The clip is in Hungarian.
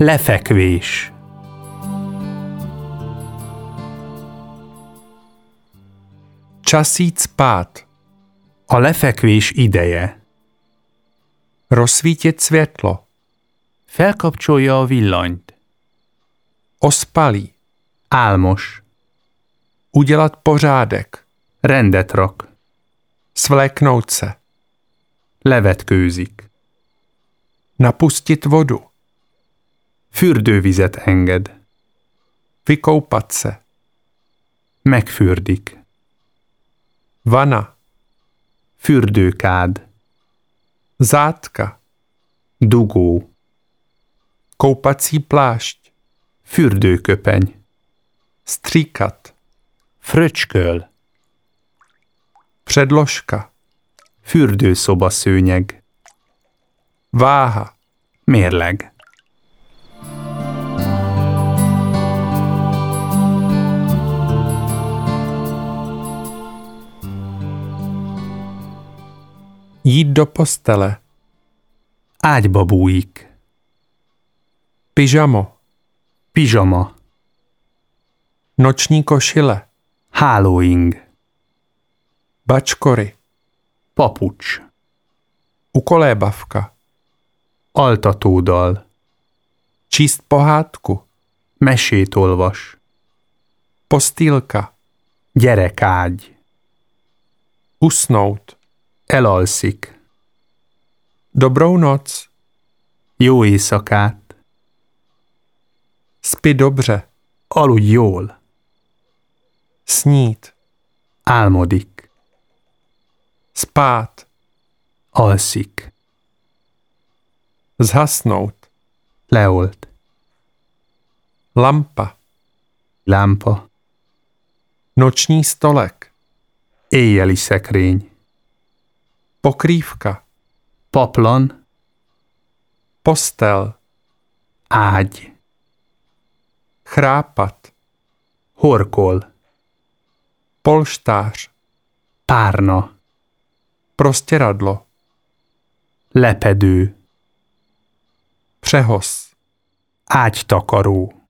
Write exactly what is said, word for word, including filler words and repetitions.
Lefekvés. Čas jít spát. A lefekvés ideje. Rozsvítit světlo. Felkapcsolja a villanyt. Ospalý. Álmos. Udělat pořádek. Rendet rak. Svléknout se. Levetkőzik. Napustit vodu. Fürdővizet enged. Vykoupat se. Megfürdik. Vana. Fürdőkád. Zátka. Dugó. Koupací plášť. Fürdőköpeny. Stříkat. Fröcsköl. Předložka. Fürdőszobaszőnyeg. Váha. Mérleg. Jít do postele. Ágyba bújik. Pyžamo. Pizsama. Noční košile. Hálóing. Bačkory. Papucs. Ukolébavka. Altatódal. Číst pohádku. Mesét olvas. Postýlka. Gyerekágy. Usnout. Elalszik. Dobrou noc. Jó éjszakát. Spi dobře. Aludj jól. Snít. Álmodik. Spát. Alszik. Zhasnout. Leolt. Lampa. Lámpa. Noční stolek. Éjjeli szekrény. Pokrývka. Paplan. Postel. Ágy. Chrápat. Horkol. Polštář. Párna. Prostěradlo. Lepedő. Přehoz. Ágytakaró.